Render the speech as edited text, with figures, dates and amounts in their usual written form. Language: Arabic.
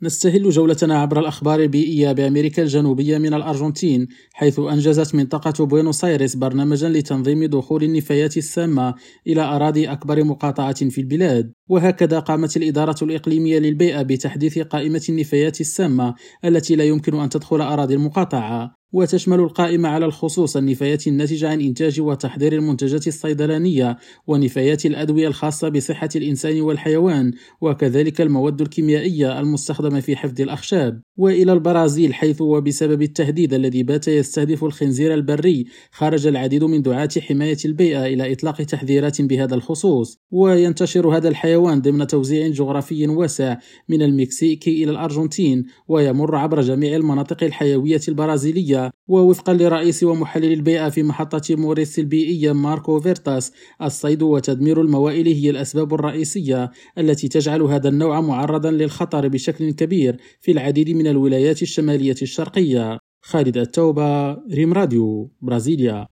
نستهل جولتنا عبر الأخبار البيئية بأمريكا الجنوبية من الأرجنتين، حيث أنجزت منطقة بوينوس آيرس برنامجا لتنظيم دخول النفايات السامة إلى أراضي أكبر مقاطعة في البلاد. وهكذا قامت الإدارة الإقليمية للبيئة بتحديث قائمة النفايات السامة التي لا يمكن أن تدخل أراضي المقاطعة، وتشمل القائمة على الخصوص النفايات الناتجة عن إنتاج وتحضير المنتجات الصيدلانية، ونفايات الأدوية الخاصة بصحة الإنسان والحيوان، وكذلك المواد الكيميائية المستخدمة في حفظ الأخشاب. وإلى البرازيل، حيث وبسبب التهديد الذي بات يستهدف الخنزير البري خرج العديد من دعاة حماية البيئة إلى إطلاق تحذيرات بهذا الخصوص. وينتشر هذا الحيوان ضمن توزيع جغرافي واسع من المكسيك إلى الأرجنتين، ويمر عبر جميع المناطق الحيوية البرازيلية. ووفقا لرئيس ومحلل البيئة في محطة موريس البيئية ماركو فيرتاس، الصيد وتدمير الموائل هي الأسباب الرئيسية التي تجعل هذا النوع معرضا للخطر بشكل كبير في العديد من الولايات الشمالية الشرقية. خالد التوبة، ريم راديو، برازيليا.